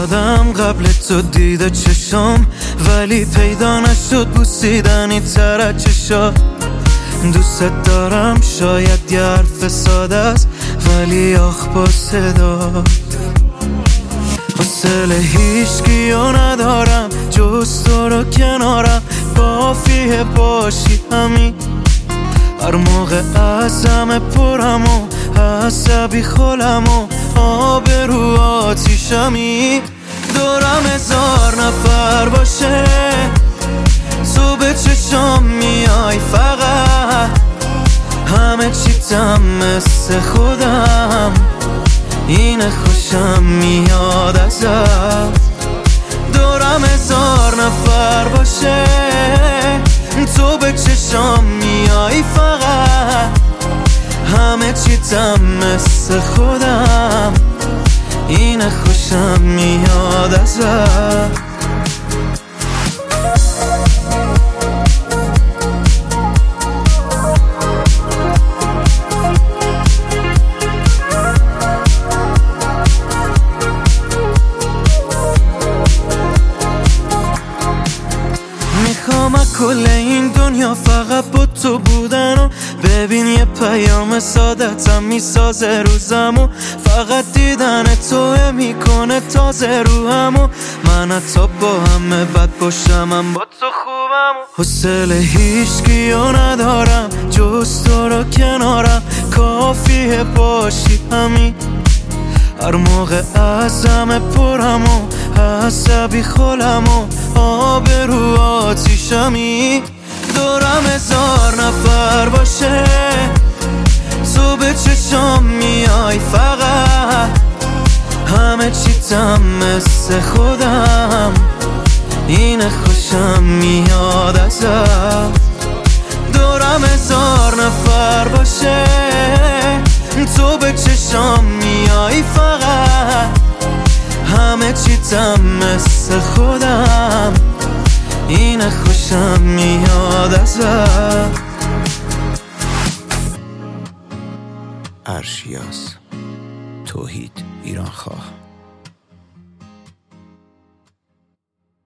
کردم قبل تو دیده چشم، ولی پیدا نشد بوسیدنی تر از چشات. دوست دارم شاید یه حرف ساده است، ولی آخ با صدات. حوصله هیچکیو ندارم جز تو رو کنارم، کافیه باشی همین. هر موقع ازم پرم و عصبی خولم و آبرو آتیشمی. دورم 1000 نفر باشه، تو به چشام میای فقط. همه چیتم مثل خودم، اینه خوشم میاد ازت. دورم 1000 نفر باشه، تو به چشام میای فقط. همه چیتم مثل خودم، اینه خوشم میاد ازت. میخوام کل این دنیا فقط با تو بودن و ببین یه پیام سادتم میسازه روزمو. فقط دیدن توه میکنه تازه روحمو. من حتی با همه بد باشم من با تو خوبمو. حوصله هیچکیو ندارم جز تو رو کنارم، کافیه باشی همین. هر موقع ازم پرم و عصبی خولم و آبرو آتیشمی. دورم 1000 نفر باشه، تو به چشام میای فقط. همه چیتم مثل خودم، اینه خوشم میاد ازت. دورم 1000 نفر باشه، تو به چشام میای فقط. همه چیتم مثل خودم، اینه خوشم میاد ازت. ارشیاس توحید ایران خواه.